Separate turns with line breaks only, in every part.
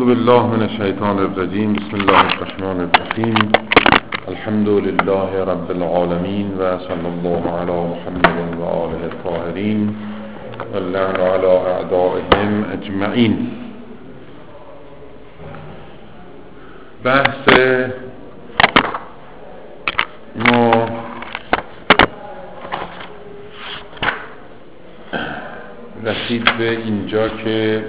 اعوذ بالله من الشیطان الرجیم. بسم الله الرحمن الرحیم. الحمد لله رب العالمین و صلی الله علی محمد و آله الطاهرین و اللعن علی اعدائهم اجمعین. بحث ما رسید به اینجا که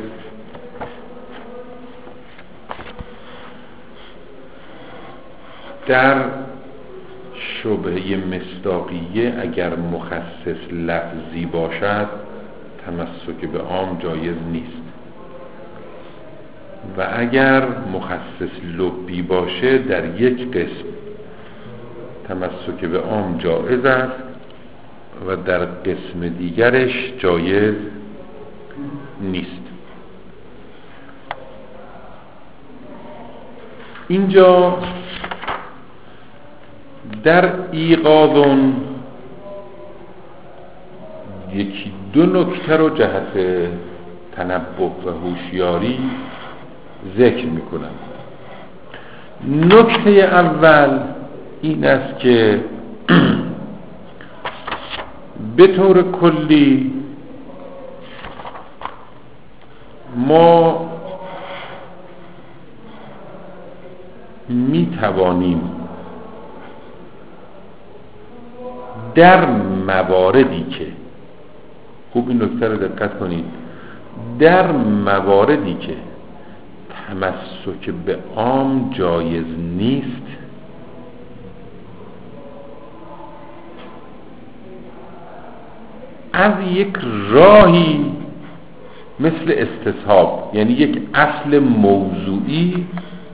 در شبهه مصداقیه اگر مخصص لفظی باشد تمسک به عام جایز نیست و اگر مخصص لبی باشه در یک قسم تمسک به عام جایز است و در قسم دیگرش جایز نیست. اینجا در ایقاظون یکی دو نکته رو جهت تنبه و هوشیاری ذکر میکنم. نکته اول این است که به طور کلی ما می توانیم در مواردی که خوب این نکته رو دقت کنید، در مواردی که تمسک به عام جایز نیست از یک راهی مثل استصحاب، یعنی یک اصل موضوعی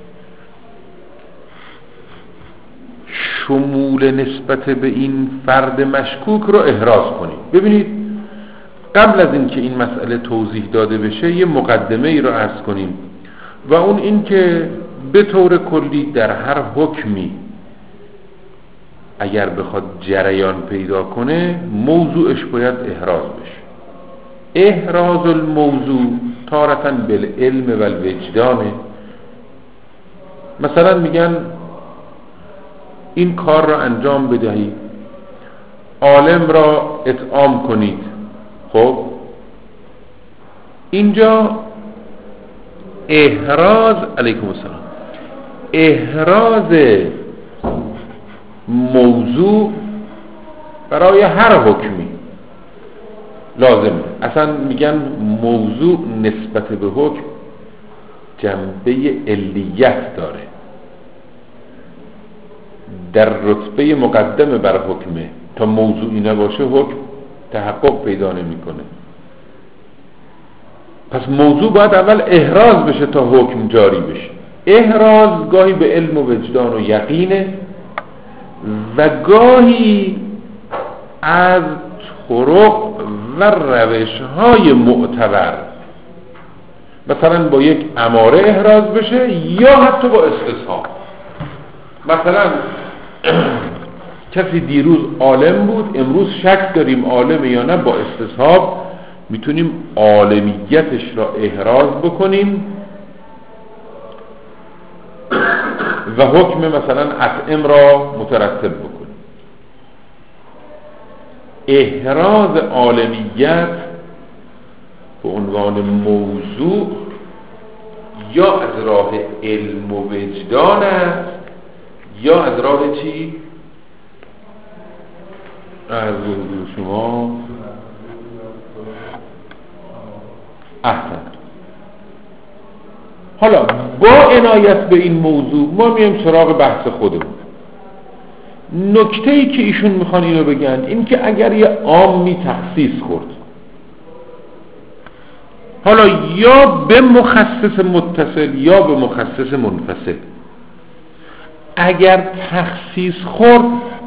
شمول نسبت به این فرد مشکوک رو احراز کنید. ببینید قبل از این که این مسئله توضیح داده بشه یه مقدمه ای رو عرض کنیم و اون این که به طور کلی در هر حکمی اگر بخواد جریان پیدا کنه موضوعش باید احراز بشه. احراز الموضوع تارةً بالعلم و الوجدانه. مثلا میگن این کار را انجام بدهید، عالم را اطعام کنید. خب اینجا احراز علیکم السلام احراز موضوع برای هر حکمی لازمه. اصلا میگن موضوع نسبت به حکم جنبه علیت داره، در رتبه مقدمه بر حکمه. تا موضوعی نباشه حکم تحقق پیدا نمیکنه. پس موضوع باید اول احراز بشه تا حکم جاری بشه. احراز گاهی به علم و وجدان و یقینه و گاهی از طرق و روش‌های معتبر، مثلا با یک اماره احراز بشه یا حتی با استصحاب. مثلا کسی دیروز عالم بود، امروز شک داریم عالمه یا نه، با استصحاب میتونیم عالمیتش را احراز بکنیم و حکم مثلا اطعم را مترتب بکنیم. احراز عالمیت به عنوان موضوع یا از راه علم و وجدان است یا از راه چی؟ از شما احسن. حالا با عنایت به این موضوع ما میایم سراغ بحث خودمون. نکته‌ای که ایشون میخوان اینو بگن این که اگر یه عامی تخصیص خورد، حالا یا به مخصص متصل یا به مخصص منفصل، اگر تخصیص خورد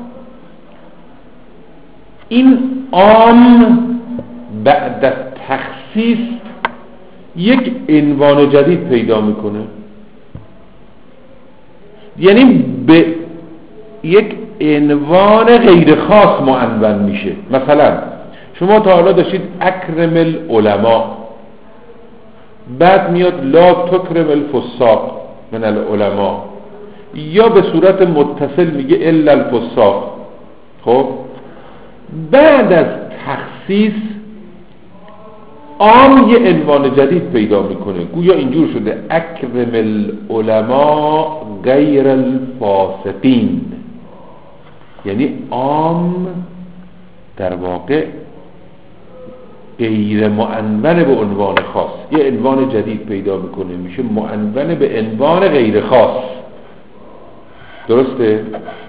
این عام بعد از تخصیص یک عنوان جدید پیدا میکنه، یعنی به یک عنوان غیر خاص معنون میشه. مثلا شما تا حالا داشتید اکرم العلماء، بعد میاد لا تکرم الفساق من العلماء، یا به صورت متصل میگه الا الفساق. خب بعد از تخصیص عام یه عنوان جدید پیدا میکنه، گویا اینجور شده اکرم العلماء غیر الفاسقین، یعنی عام در واقع غیر معنون به عنوان خاص، یه عنوان جدید پیدا میکنه، میشه معنون به عنوان غیر خاص. درسته؟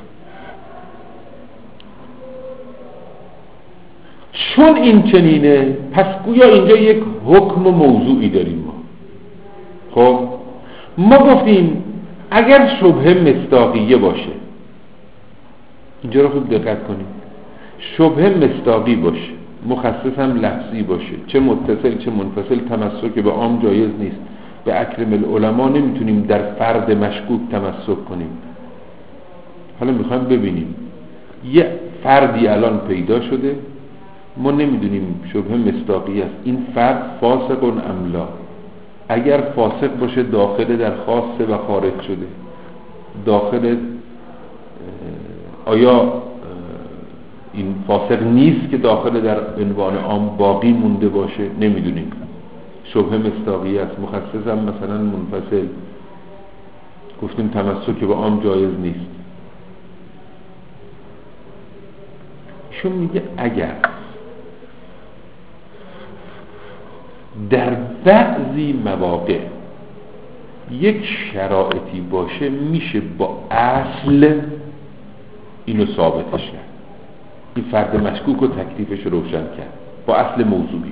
چون این چنینه پس گویا اینجا یک حکم موضوعی داریم ما. خب ما گفتیم اگر شبهه مصداقیه باشه، اینجا رو خوب دقت کنیم، شبهه مصداقی باشه، مخصص هم لفظی باشه، چه متصل چه منفصل، تمسک به عام جایز نیست. به اکرم العلماء نمیتونیم در فرد مشکوک تمسک کنیم. حالا میخوایم ببینیم یه فردی الان پیدا شده، ما نمیدونیم شبهه مصداقی است، این فرد فاسق ام لا. اگر فاسق باشه داخل در خاصه و خارج شده، داخل آیا این فاسق نیست که داخل در عنوان عام باقی مونده باشه؟ نمیدونیم. شبهه مصداقی است، مخصص هم مثلا منفصل، گفتیم تمسک به عام جایز نیست. ایشون میگه اگر در بعضی مواقع یک شرایطی باشه میشه با اصل اینو ثابتش کرد، این فرد مشکوک و تکلیفش روشن کرد با اصل موضوعی.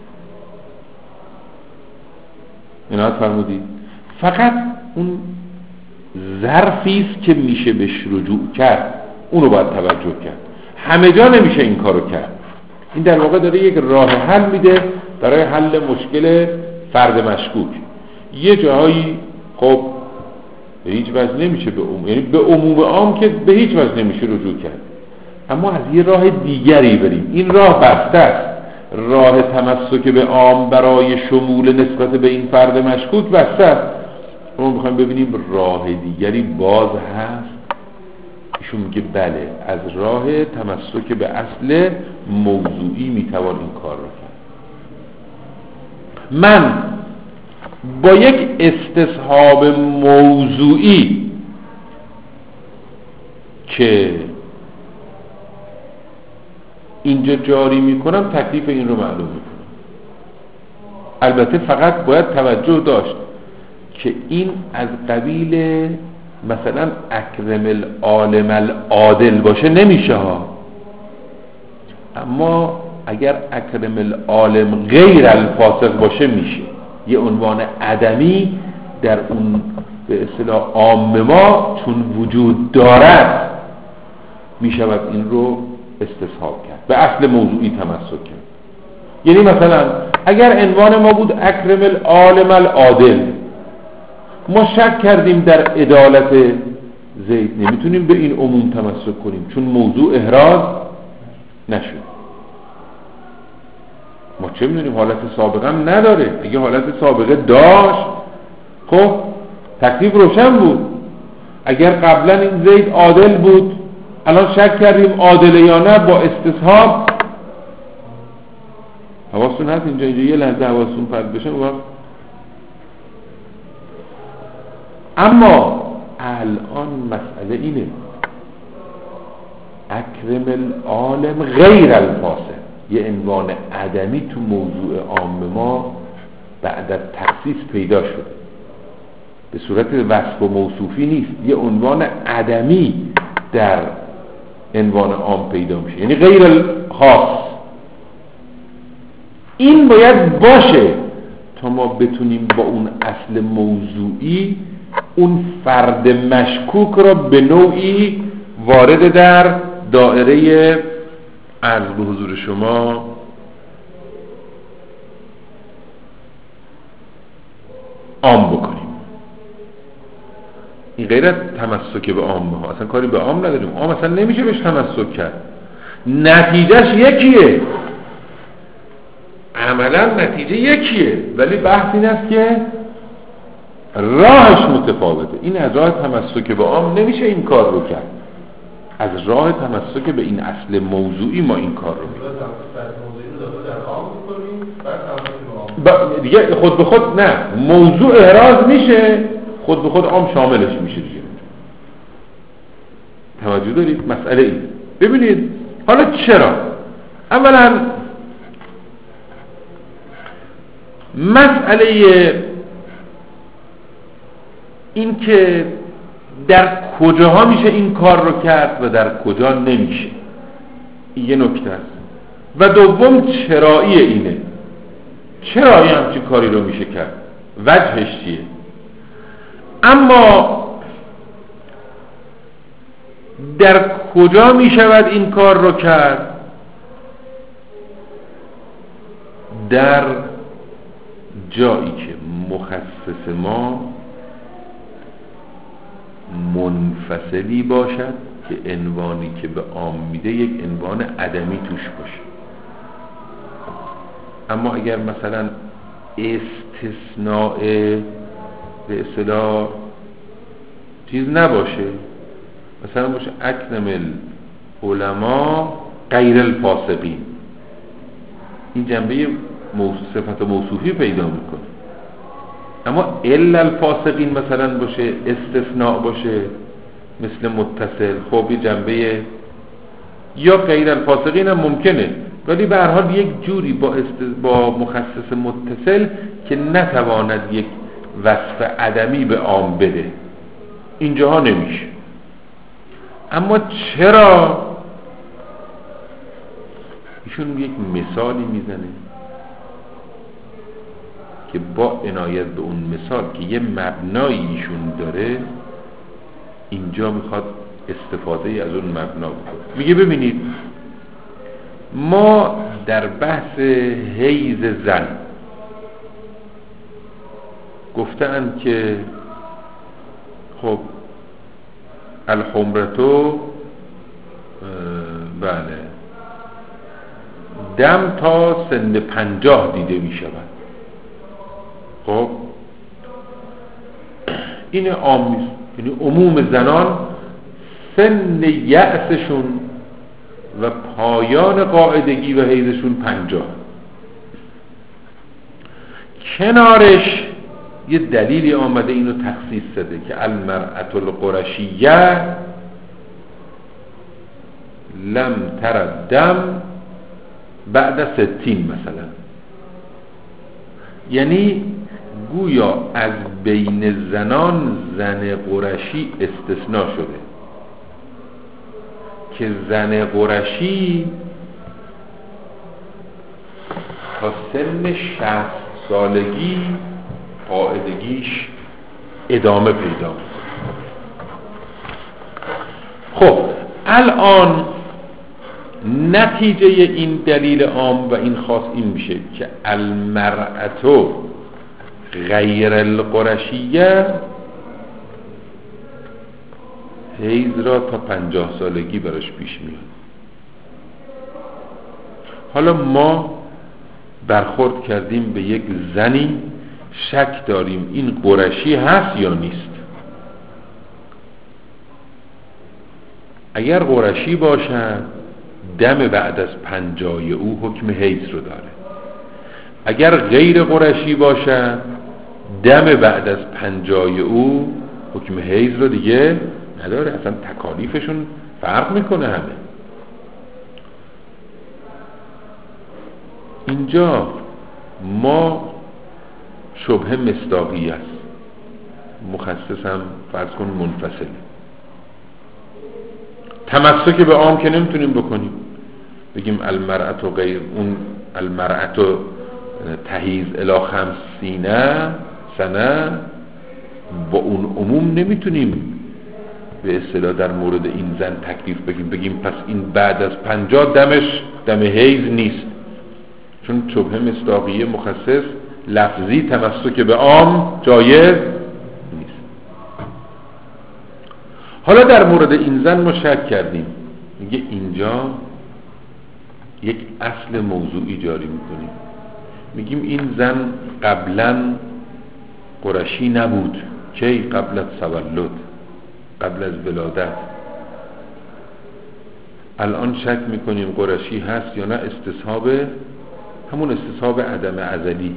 عنایت فرمودید؟ فقط اون ظرفیست که میشه بهش رجوع کرد، اونو باید توجه کرد. همه جا نمیشه این کارو کرد. این در واقع داره یک راه حل میده برای حل مشکل فرد مشکوک. یه جایی خب به هیچ وجه نمیشه به عموم، یعنی به عموم عام که به هیچ وجه نمیشه رجوع کرد، اما از یه راه دیگری بریم. این راه بسته است، راه تمسک به عام برای شمول نسبت به این فرد مشکوک بسته است. ما میخوایم ببینیم راه دیگری باز هست. ایشون میگه بله، از راه تمسک به اصل موضوعی میتوان این کار رو کرد. من با یک استصحاب موضوعی که اینجا جاری میکنم تکلیف این رو معلوم میکنم. البته فقط باید توجه داشت که این از قبیل مثلا اکرم العالم العادل باشه نمیشه ها، اما اگر اکرم العالم غیر الفاسق باشه میشه. یه عنوان عدمی در اون به اصطلاح عام ما چون وجود دارد میشود این رو استصحاب کرد، به اصل موضوعی تمسک کرد. یعنی مثلا اگر عنوان ما بود اکرم العالم العادل، ما شک کردیم در عدالت زید، نمیتونیم به این عموم تمسک کنیم چون موضوع احراز نشد. ما چه میدونیم حالت سابقه هم نداره. اگه حالت سابقه داشت خب تکلیف روشن بود. اگر قبلا این زید عادل بود، الان شک کردیم عادله یا نه، با استصحاب. حواستون هست اینجا یه لحظه حواستون پرد بشه. اما الان مسئله اینه اکرم العالم غیر الفاسق، یه عنوان عدمی تو موضوع عام ما بعد از تخصیص پیدا شد، به صورت وصف و موصوفی نیست، یه عنوان عدمی در عنوان عام پیدا میشه، یعنی غیر الخاص. این باید باشه تا ما بتونیم با اون اصل موضوعی اون فرد مشکوک را به نوعی وارد در دائره عرض به حضور شما عام بکنیم. این غیر از تمسک به عام ها، اصلا کاری به عام نداریم. عام اصلا نمیشه بهش تمسک کرد، نتیجهش یکیه. عملا نتیجه یکیه، ولی بحث این است که راهش متفاوته. این از راه تمسک به عام نمیشه این کار رو کرد، از راه تمسک به این اصل موضوعی ما این کار رو میکنیم. دیگه خود به خود نه، موضوع احراز میشه، خود به خود عام شاملش میشه دیگه. توجه دارید؟ مسئله این. ببینید حالا چرا؟ اولا مسئله این که در کجاها میشه این کار رو کرد و در کجا نمیشه، این یه نکته است. و دوم چرایی اینه، چرایی همچین کاری رو میشه کرد، وجهش چیه. اما در کجا میشود این کار رو کرد؟ در جایی که مخصص ما منفصلی باشد که عنوانی که به عام میده یک عنوان عدمی توش باشه. اما اگر مثلا استثناء به اصطلاح چیز نباشه، مثلا باشه اکرم العلماء غیر الفاسقین، این جنبه صفت موصوفی پیدا میکنه. اما الا الفاسقین مثلا باشه، استثناء باشه مثل متصل، خب یه جنبه، یا غیر الفاسقین هم ممکنه، ولی به هر حال یک جوری با مخصص متصل که نتواند یک وصف عدمی به عام بده، اینجاها نمیشه. اما چرا؟ ایشون یک مثالی میزنه که با عنایت به اون مثال که یه مبنایی ایشون داره، اینجا میخواد استفاده از اون مبنا بکنه. میگه ببینید ما در بحث حیض زن گفتن که خب الحمرتو بله دم تا سن 50 دیده می شود. خب این عام نیست، یعنی عموم زنان سن یأسشون و پایان قاعدگی و حیضشون 50. کنارش یه دلیلی آمده اینو تخصیص داده که المرأة القرشیه لم ترد دم بعد 60 مثلا، یعنی گویا از بین زنان زن قرشی استثناء شده که زن قرشی تا سن 60 سالگی قاعدگیش ادامه پیدا می‌کنه. خب الان نتیجه این دلیل عام و این خاص این میشه که المرأة غیر القرشیه حیض را تا 50 سالگی براش پیش میاد. حالا ما برخورد کردیم به یک زنی، شک داریم این قرشی هست یا نیست. اگر قرشی باشد دم بعد از 50 او حکم حیض رو داره. اگر غیر قرشی باشد دم بعد از 50 او حکم حیض رو دیگه نداره، اصلا تکالیفشون فرق میکنه همه. اینجا ما شبهه مصداقی است، مخصص هم فرض کن منفصله. تمسک به عام که نمیتونیم بکنیم، بگیم المرأة غیر اون المرأة تحیز الی 50 سنه، با اون عموم نمیتونیم به اصطلاح در مورد این زن تکلیف بگیم پس این بعد از 50 دمش دم حیض نیست، چون شبهه مصداقیه مخصص لفظی تمسک به عام جایز نیست. حالا در مورد این زن ما شک کردیم، میگه اینجا یک اصل موضوعی جاری میکنیم، میگیم این زن قبلا قرشی نبود. کی؟ قبل از تولد، قبل از ولادت. الان شک میکنیم قرشی هست یا نه، استصحاب، همون استصحاب عدم ازلی،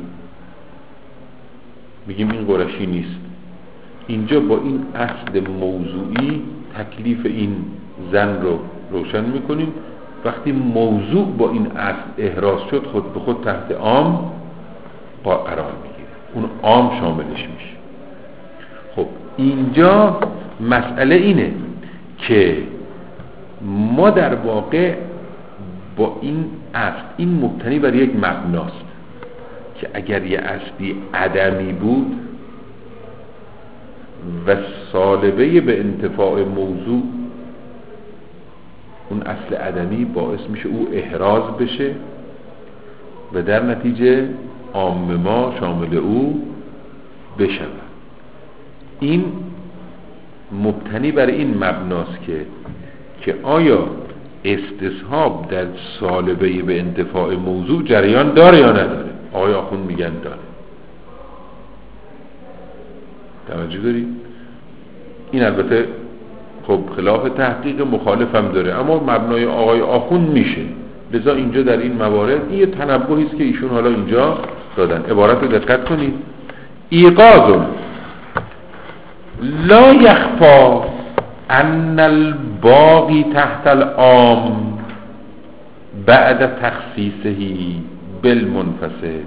میگیم این قرشی نیست. اینجا با این اصل موضوعی تکلیف این زن رو روشن میکنیم. وقتی موضوع با این اصل احراز شد، خود به خود تحت عام قرار میگیره، اون عام شاملش میشه. خب اینجا مسئله اینه که ما در واقع با این اصل، این مبتنی بر یک مبناست که اگر یه اصلی عدمی بود و سالبه به انتفاع موضوع، اون اصل عدمی باعث میشه او احراز بشه و در نتیجه عام ما شامل او بشه. این مبتنی بر این مبناست که آیا استصحاب در سالبه به انتفاع موضوع جریان داره یا نداره. آقای آخوند میگن داره. توجه دارید؟ این البته خب خلاف تحقیق مخالف هم داره، اما مبنای آقای آخوند میشه. لذا اینجا در این موارد این یه تنبهی است که ایشون حالا اینجا دادن. عبارت رو دقت کنید. ایقاظ لا یخفا ان الباقی تحت العام بعد تخصیصه بالمنفصل.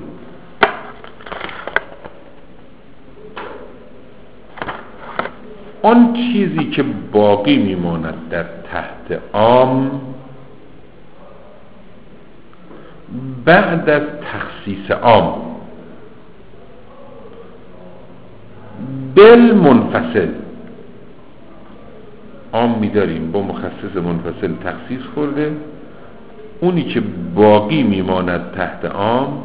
آن چیزی که باقی میماند در تحت عام بعد از تخصیص عام بالمنفصل، عام می‌داریم با مخصص منفصل تخصیص خورده، اونی که باقی میماند تحت عام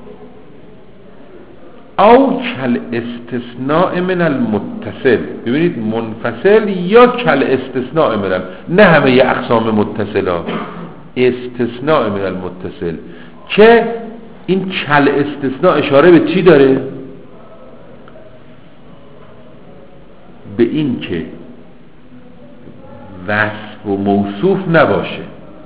او کل استثناء من المتصل. ببینید منفصل یا کل استثناء من نه همه ی اقسام متصلا، استثناء من المتصل، که این کل استثناء اشاره به چی داره؟ به این که وصف و موصوف نباشه،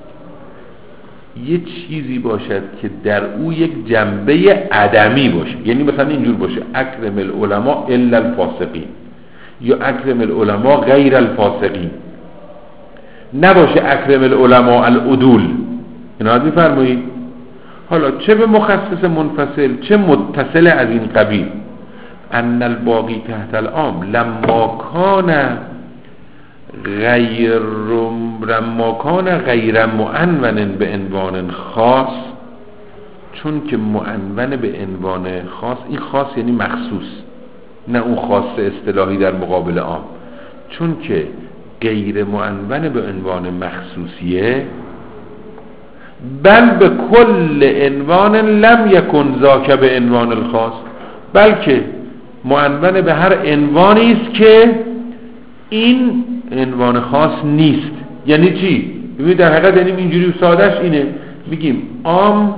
یه چیزی باشد که در او یک جنبه عدمی باشه. یعنی مثلا اینجور باشه اکرم العلماء الا الفاسقین، یا اکرم العلماء غیر الفاسقین، نباشه اکرم العلماء العدول. اینا میفرمایید. حالا چه به مخصص منفصل چه متصل از این قبیل، ان الباقی تحت العام لما کان غیر معنون به عنوان خاص، چون که معنون به عنوان خاص، این خاص یعنی مخصوص، نه اون خاص اصطلاحی در مقابل عام، چون که غیر معنون به عنوان مخصوصیه، بل به کل عنوان لم یکن ذاک به عنوان الخاص، بلکه معنون به هر عنوانی است که این عنوان خاص نیست. یعنی چی؟ ببینید در حقیقت یعنی اینجوری سادهش اینه، میگیم عام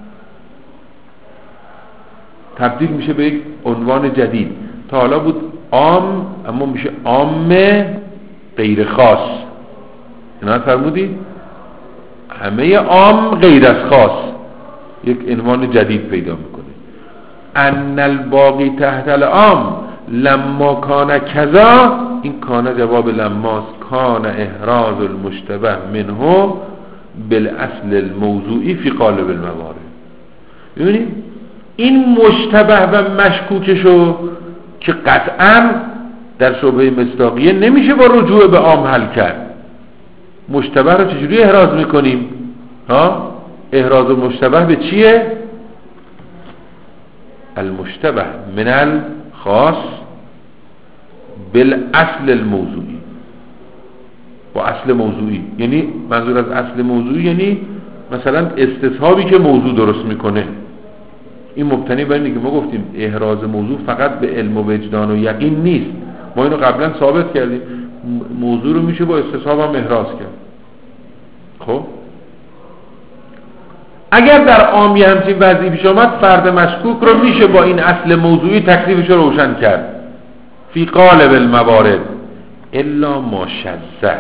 تبدیل میشه به یک عنوان جدید. تا حالا بود عام، اما میشه عام غیر خاص. اینا فرمودید؟ همه عام غیر از خاص یک عنوان جدید پیدا میکنه. ان الباقی تحت العام لما کان کذا، این کان جواب لماست، کان احراز المشتبه منه بالاصل الموضوعی فی قالب الموارد. ببینید این مشتبه و مشکوکشو که قطعا در شبهه مصداقیه نمیشه با رجوع به عام حل کرد. مشتبه رو چجوری احراز میکنیم؟ احراز المشتبه به چیه؟ المشتبه من الخاص بالاصل الموضوعی، با اصل موضوعی. یعنی منظور از اصل موضوعی یعنی مثلا استصحابی که موضوع درست میکنه. این مبتنی بر اینه که ما گفتیم احراز موضوع فقط به علم و وجدان و یقین نیست. ما اینو قبلا ثابت کردیم، موضوع رو میشه با استصحاب هم احراز کرد. خب اگر در عام یه همچین وضعی پیش آمد، فرد مشکوک رو میشه با این اصل موضوعی تکلیفش رو روشن کرد. فی قالب الموارد الا ما شذ،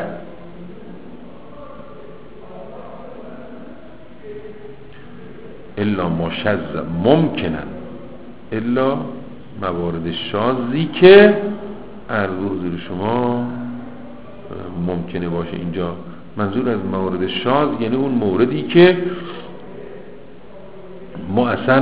الا ما شذ ممکنن، الا موارد شاذی که عرض حضور شما ممکنه باشه. اینجا منظور از موارد شاذ یعنی اون موردی که ما اصلا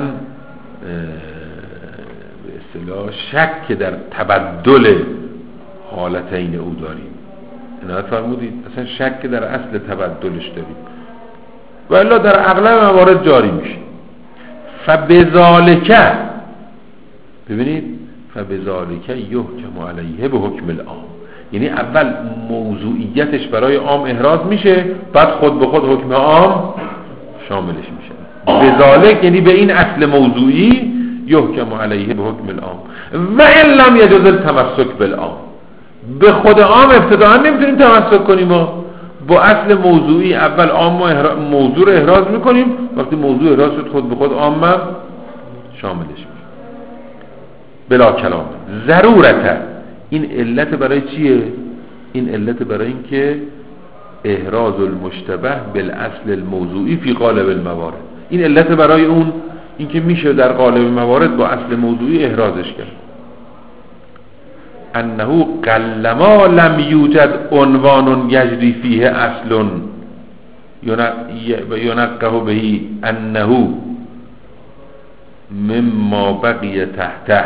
به اصطلاح شک در تبدل حالتین او داریم. عنایت فرمودید، اصلا شک در اصل تبدلش داریم و الا در اغلب موارد جاری میشه. فبذالک، ببینید، فبذالک یحکم علیه به حکم العام، یعنی اول موضوعیتش برای عام احراز میشه، بعد خود به خود حکم عام شاملش میشه. بذالک یعنی به این اصل موضوعی یحکم علیه به حکم العام و ان لم یجوز التمسک بالعام. به خود عام ابتداء نمیتونیم تمسک کنیم، ما با اصل موضوعی اول عام موضوع رو احراز میکنیم، وقتی موضوع احراز شد خود به خود عام شاملش میشه بلا کلام. ضرورتا، این علت برای چیه؟ این علت برای این که احراز المشتبه بالاصل الموضوعی فی قالب الموارد، این علت برای اون این که میشه در قالب موارد با اصل موضوعی احرازش کرد. انه قلما لم یوجد عنوان یجری فیه اصل ینقه بهی انه مما بقی تحته.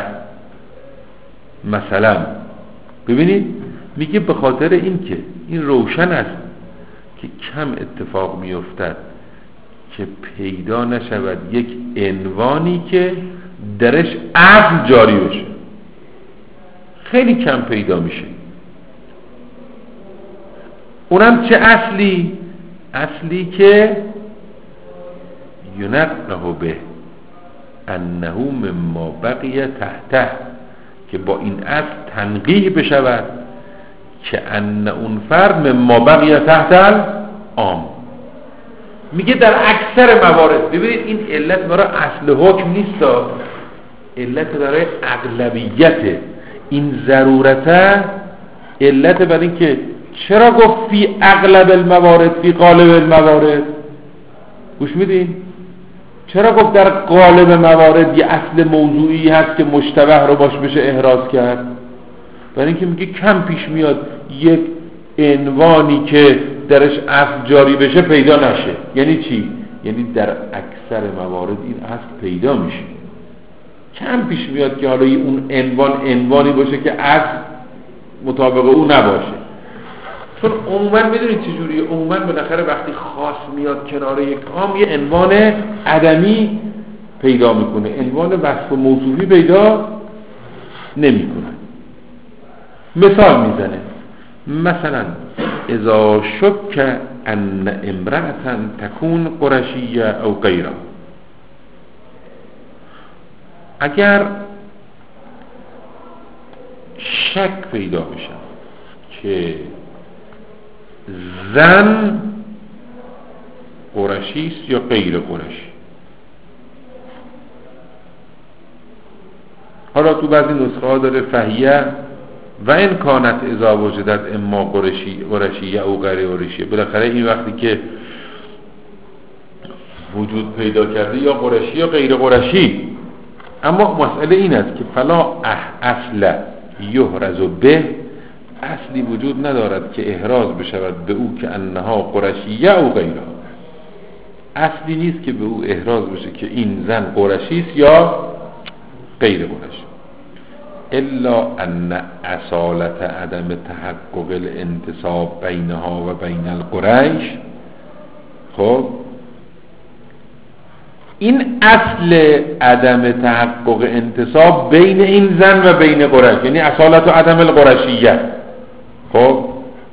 مثلا ببینید، میگه به خاطر این که این روشن است که کم اتفاق میافتد که پیدا نشود یک عنوانی که درش اصل جاری بشه، خیلی کم پیدا میشه. اونم چه اصلی؟ اصلی که ینقه به انه مما بقی تحته، که با این اصل تنقیح بشود که ان اون فرد مما بقی تحت العام. میگه در اکثر موارد، ببینید این علت برای اصل حکم نیست، علت برای اغلبیت. این ضرورته علت برای این که چرا گفت فی اغلب الموارد فی قالب الموارد. گوش میدین؟ چرا گفت در قالب موارد یه اصل موضوعی هست که مشتبه رو باش بشه احراز کرد؟ برای اینکه میگه کم پیش میاد یک عنوانی که درش اصل جاری بشه پیدا نشه. یعنی چی؟ یعنی در اکثر موارد این اصل پیدا میشه، کم پیش میاد که حالا اون عنوانی باشه که اصل مطابق او نباشه. چون عموما میدونید چجوریه؟ عموما بالاخره وقتی خاص میاد کنار یک عام یه عنوان عدمی پیدا میکنه، عنوان وصف و موصوفی پیدا نمیکنه. مثال میزنه، مثلا اذا شک ان امرأة تكون قرشیه او غیره، اگر شک پیدا بشه که زن قرشی است یا غیر قرشی. حالا تو بعضی نسخه ها داره فهیه و این کانت اذا وجدت اما قرشی او غیر قرشی. بالاخره این وقتی که وجود پیدا کرده یا قرشی یا غیر قرشی. اما مسئله این است که فلا اصل یحرز به، اصلی وجود ندارد که احراز بشود به او که انها قرشیه او غیره. اصلی نیست که به او احراز بشه که این زن قرشی است یا غیر قرشی. الا ان اصالت عدم تحقق الانتصاب بینها و بین القریش. خب این اصل عدم تحقق انتصاب بین این زن و بین قریش، یعنی اصالت و عدم القرشیه. خب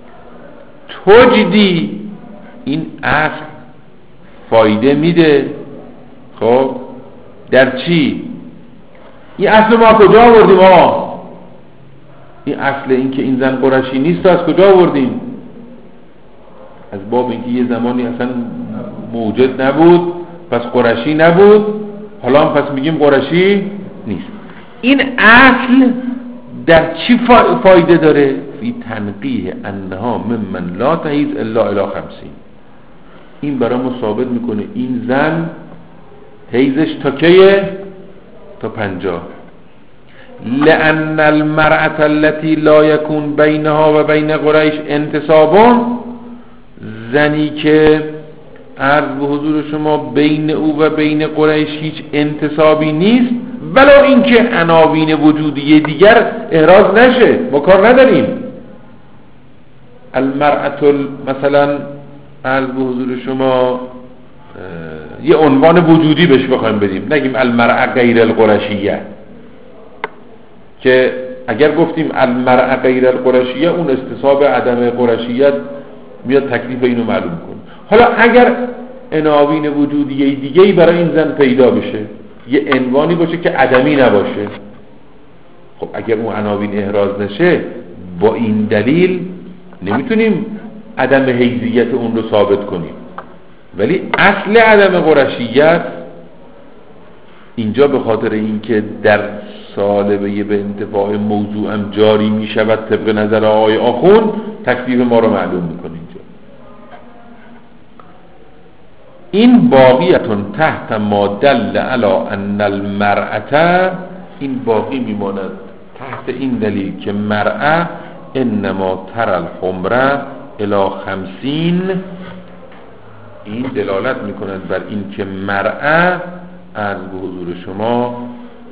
توجدی این اصل فایده میده. خب در چی؟ این اصل ما کجا آوردیم؟ این اصل این که این زن قرشی نیست از کجا آوردیم؟ از باب اینکه یه زمانی اصلا موجود نبود، پس قرشی نبود، حالا هم پس میگیم قرشی نیست. این اصل در چی فایده داره؟ فی تنقیح انها ممن لا تحیز الا الی 50. این برای ما ثابت میکنه این زن حیزش تا کیه؟ تا 50. لأن المرأة التي لا يكون بينها و بین قریش انتصاب، زنی که عرض به حضور شما بین او و بین قریش هیچ انتصابی نیست، ولو اینکه عناوین وجودی دیگر احراز نشه، ما کار نداریم. المرأة مثلا عرض به حضور شما یه عنوان وجودی بهش بخوایم بدیم، نگیم المرأة غیر القرشیه، که اگر گفتیم المرأة غیر القرشیه اون استصحاب عدم قرشیت میاد تکلیف اینو معلوم کنه. حالا اگر عناوین وجودی دیگه‌ای برای این زن پیدا بشه، یه عنوانی باشه که عدمی نباشه، خب اگر اون عناوین احراز نشه با این دلیل نمیتونیم عدم حیزیت اون رو ثابت کنیم. ولی اصل عدم قرشیت اینجا به خاطر اینکه در سالبه به انتفاع موضوع هم جاری می شود طبق نظر آقای آخوند، تکلیف ما رو معلوم میکنه. اینجا این باقیتون تحت ما دل علی ان المرأة، این باقی میماند تحت این دلیل که مرأة انما تر الحمره الی 50. این دلالت میکند بر این که مرأة از به حضور شما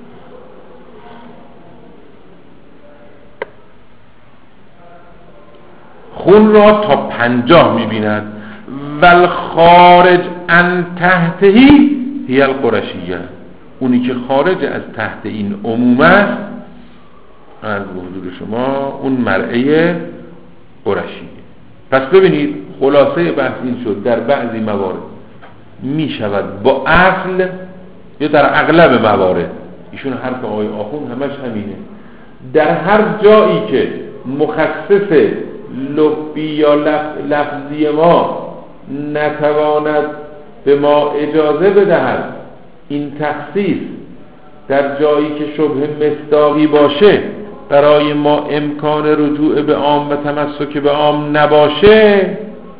خون را تا 50 میبیند. ول خارج ان تحتهی هی القرشیه، اونی که خارج از تحت این عموم است از به حضور شما اون مرعه قرشیه. پس ببینید خلاصه بحث این شد در بعضی موارد می شود با اصل، یا در اغلب موارد، ایشون حرف آقای آخوند همش همینه، در هر جایی که مخصص لفظی یا لفظی ما نتواند به ما اجازه بدهد این تخصیص در جایی که شبه مصداقی باشه برای ما امکان رجوع به عام و تمسک به عام نباشه،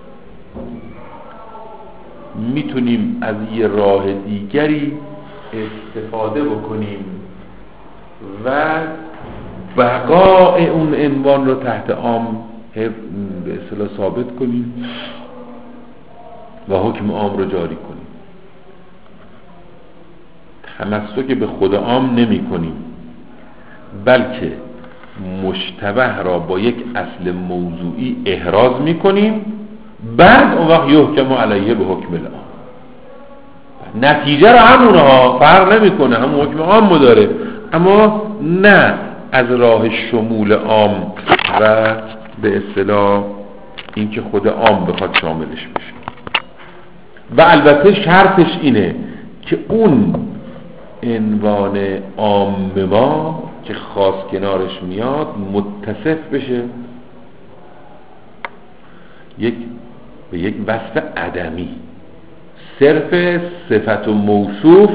میتونیم از یه راه دیگری استفاده بکنیم و بقای اون عنوان رو تحت عام به اصطلاح ثابت کنیم و حکم عام رو جاری کنیم. تمسک به خود عام نمی کنیم، بلکه مشتبه را با یک اصل موضوعی احراز می کنیم، بعد اون وقت یحکم علیه به حکم العام. نتیجه را همونها فرق نمی کنه، همون حکم عام داره، اما نه از راه شمول عام و به اصطلاح اینکه خود عام بخواد شاملش بشه. و البته شرطش اینه که اون عنوان عام ما که خاص کنارش میاد متصف بشه به یک وصف عدمی، صرف صفت و موصوف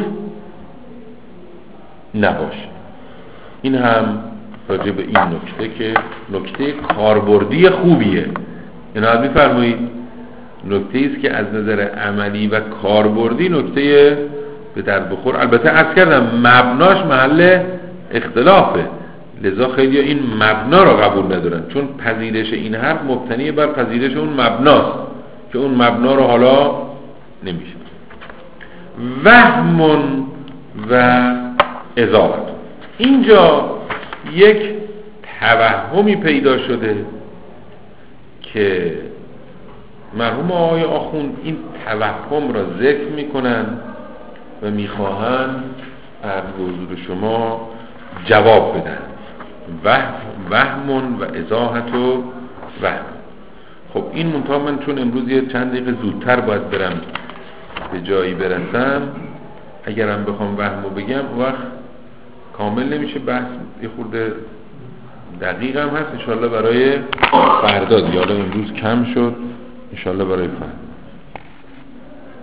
نباشه. این هم راجع به این نکته که نکته کاربردی خوبیه، اینا میفرمایید نکته ایست که از نظر عملی و کاربردی نکته به در بخور. البته عرض کردم مبناش محل اختلافه، لذا خیلی این مبنا را قبول ندارن، چون پذیرش این حرف مبتنی بر پذیرش اون مبناست که اون مبنا رو حالا نمیشه. وهم و اضافت، اینجا یک توهمی پیدا شده که مرحوم آقای آخوند این توهم را ذکر میکنن و میخواهند از حضور شما جواب بدن. وهم و اضاحت و وهم. خب این منطقه من چون امروز یه چند دقیقه زودتر باید برم به جایی برسم، اگرم بخوام وهمو بگم وقت کامل نمیشه، بحث یه خورده دقیق هم هست، انشالله برای فردا دیگه، حالا امروز کم شد، انشالله برای فردا.